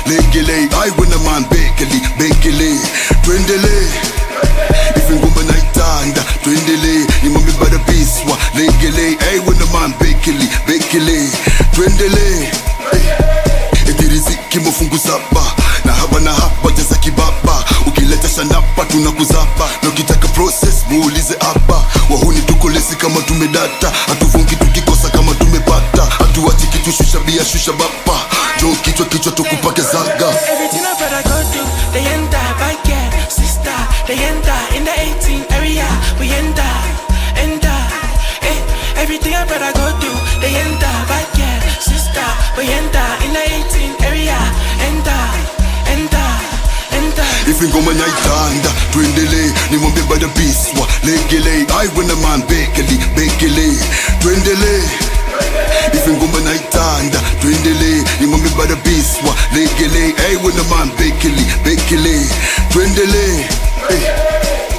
legele. I when a man bekele, twendele. If ngoma naitanda, twendele. Imambi bada biswa, legele. I when a man bekele, twendele. Riziki mafungu saba na haba jaza kibaba. Ukileta shanapa tunakuzapa, na ukitaka process muulize hapa. Wahuni tukolesi kama tumedata, hatuvungi tukikosa kama tumepata. Hatuachi kitu shusha bapa, jo kichwa tukupake zaga. Everything I better go do, they enter, back yeah, sister, they enter, in the 18 area, we enter, everything I better go do, they enter, back yeah, sister, we enter, in the 18 area, enter. If ngoma naitanda, twendele. Nimwambie bada biswa, legele. I when a man bekele, twendele. If ngoma naitanda, twendele. Nimwambie bada biswa, legele. I when a man bekele, twendele.